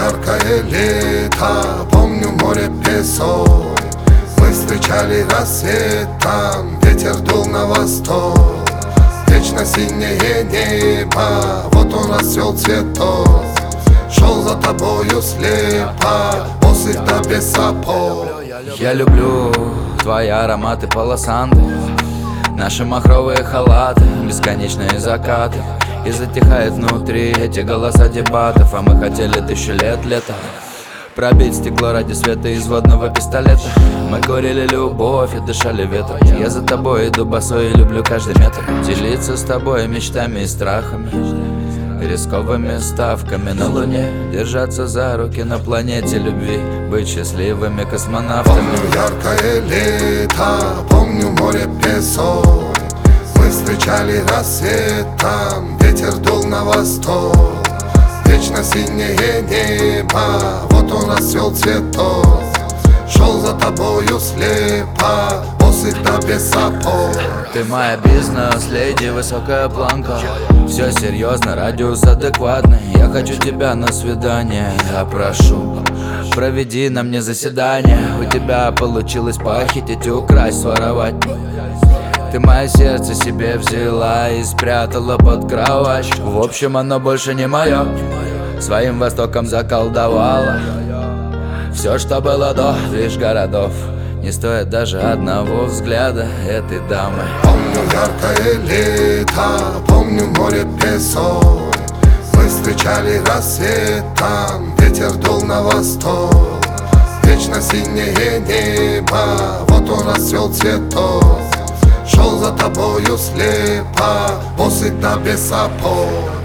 яркое лето, помню море, песок. Мы встречали рассвет там, ветер дул на восток. Вечно синее небо, вот он расцвел цветок. Шел за тобою слепо, босый да без сапог. Я люблю твои ароматы полосанты, наши махровые халаты, бесконечные закаты. И затихает внутри эти голоса дебатов. А мы хотели 1000 лет лета, пробить стекло ради света из водного пистолета. Мы курили любовь и дышали ветром. Я за тобой иду босой и люблю каждый метр. Делиться с тобой мечтами и страхами, рисковыми ставками на луне. Держаться за руки на планете любви, быть счастливыми космонавтами. Помню яркое лето, помню море, песок. Мы встречали рассвет там, ветер дул на восток. Вечно синее небо, вот он расцвел цветок. Шел за тобою слепо, босый да без сапог. Ты моя бизнес-леди, высокая планка. Все серьезно, радиус адекватный. Я хочу тебя на свидание, я прошу, проведи на мне заседание. У тебя получилось похитить, украсть, своровать. Ты мое сердце себе взяла и спрятала под кровать. В общем, оно больше не мое, своим востоком заколдовала. Все, что было до, лишь городов, не стоит даже одного взгляда этой дамы. Помню яркое лето, помню море, песок. Мы встречали рассвет там, ветер дул на восток. Вечно синее небо, вот он расцвел цветок. Шел за тобою слепо, босый да без сапог.